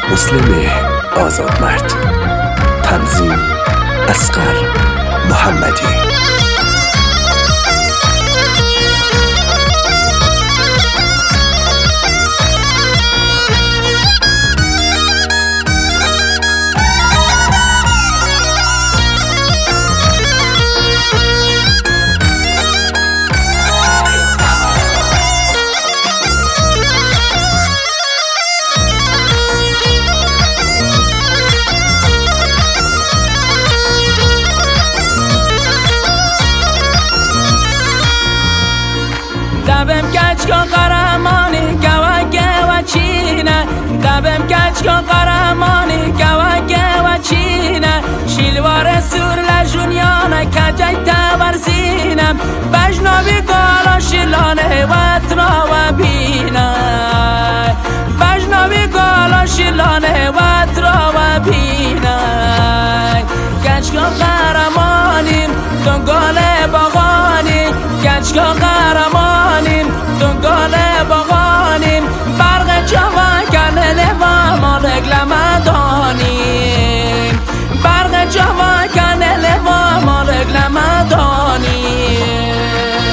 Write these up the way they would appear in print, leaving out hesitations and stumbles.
مسلم آزادمرد. تنظیم اصغر محمدی. دبم کچ کن قرمانی گوگه و چینه، دبم کچ کن قرمانی گوگه و چینه، شیلوار سور لجونیانه کجای تورزینم، بجنابی گالا شیلانه و اتنا و بینه، بجنابی گالا شیلانه و اتنا و بینه. کچ کن قرمانیم دنگال باغانی، کچ کن قرمانیم دنگال باغانیم، برق جوان کنه و مالک لمدانیم، برق جوان کنه و مالک لمدانیم.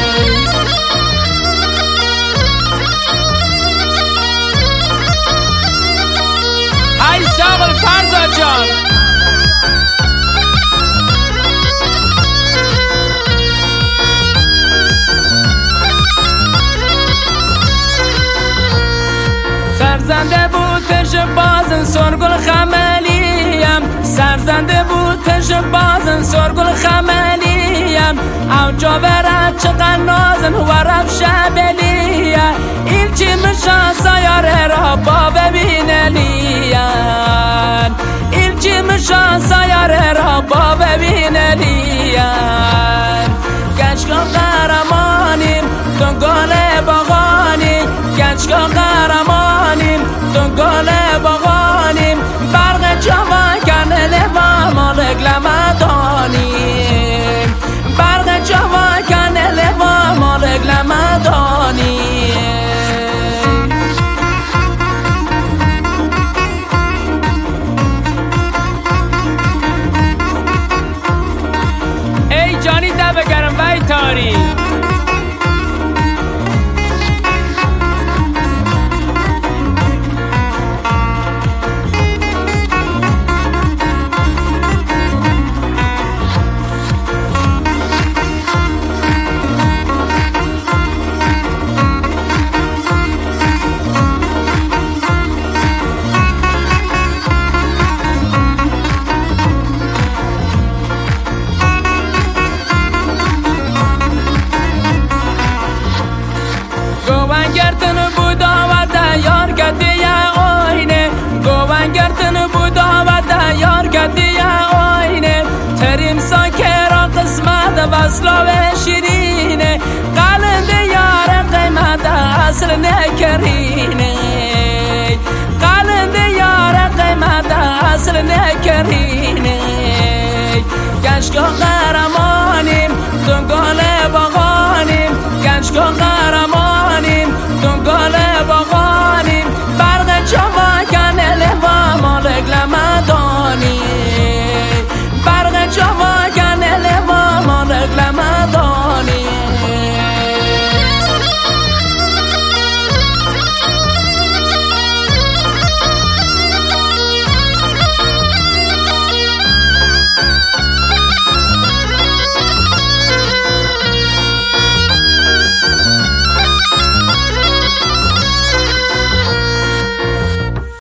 ای ساقل فرزاد جان، سرزنده بود تش بازن سرگل خملیم، سرزنده بود تش بازن سرگل خملیم، او جاورت چقدر نازن و رب شبلیه، این چی مشا سیاره را با ببینلیم، این چی مشا سیاره را با ببینلیم. گچ کن قهرمانیم دنگال باغانی، گچ کن قهرمانیم دنگال باغانیم، برق جوان کنه و مالک لمدانیم، برق جوان کنه و مالک لمدانیم. ای جانی دبه گرم وی تاری، گردن بودا و دیار کدی آینه، گوان گردن بودا و دیار کدی آینه، تریم ساکرا قسمت وصلا و شیرینه، قلند یار قیمت اصل نکرینه، قلند یار قیمت اصل نکرینه. گچ کن قهرمانیم دنگال باغ